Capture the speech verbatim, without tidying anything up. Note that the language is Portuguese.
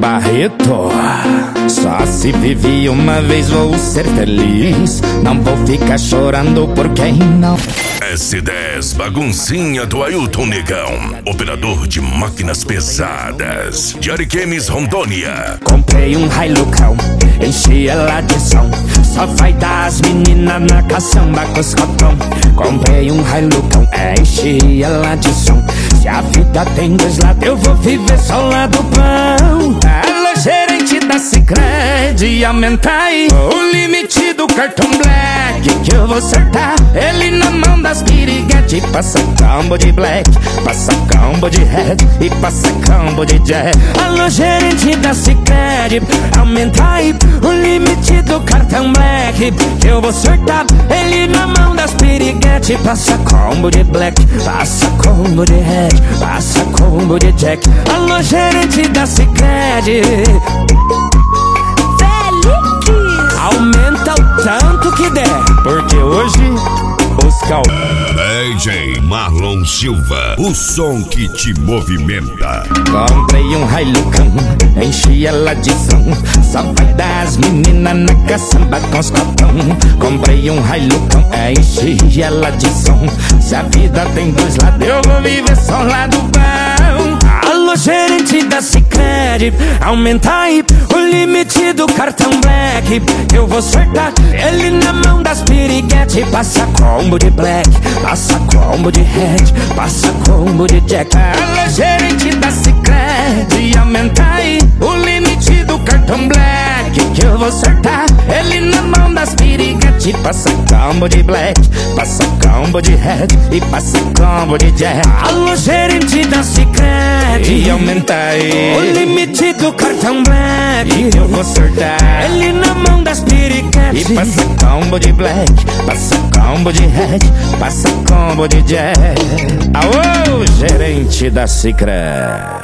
Barreto. Só se vive uma vez, vou ser feliz. Não vou ficar chorando por quem não. S dez, baguncinha do Ailton Negão, operador de máquinas pesadas, de Ariquemes, Rondônia. Comprei um Hilucão, enchi ela de som. Só vai dar as meninas na caçamba com os cotão. Comprei um Hilucão, enchi ela de som. Se a vida tem dois lados, eu vou viver só lá do pão. Alô, gerente da Sicredi, aumenta aí o limite do cartão Black, que eu vou acertar ele na mão das piriguete. Passa combo de Black, passa combo de Red e passa combo de Jack. Alô, gerente da Sicredi, aumenta aí o limite do cartão Black, que eu vou acertar ele na mão das piriguete. Passa combo de Black, passa combo de Red, passa combo de Jack. Alô, gerente da Sicredi, aumenta o tanto que der, porque hoje os cal... D J Marlon Silva, o som que te movimenta. Comprei um Hilucão, enchi ela de som. Só vai dar as meninas na caçamba com os copão. Comprei um Hilucão, enchi ela de som. Se a vida tem dois lados, eu vou viver só lá do bom. Alô, gerente da Sicredi, aumenta aí o limite do cartão Black, eu vou acertar ele na mão das piriguete. Passa combo de Black, passa combo de Red, passa combo de Jack. Alô, gerente da Sicredi, aumenta aí o limite do cartão Black, que eu vou acertar ele na mão das piriguete. Passa combo de Black, passa combo de Red e passa combo de Jack. Alô, gerente da Sicredi, aumenta aí o limite do cartão Black, que eu vou acertar ele na mão das piriguete. E passa combo de Black, passa combo de Red, passa combo de Jack. Aô, gerente da Sicredi.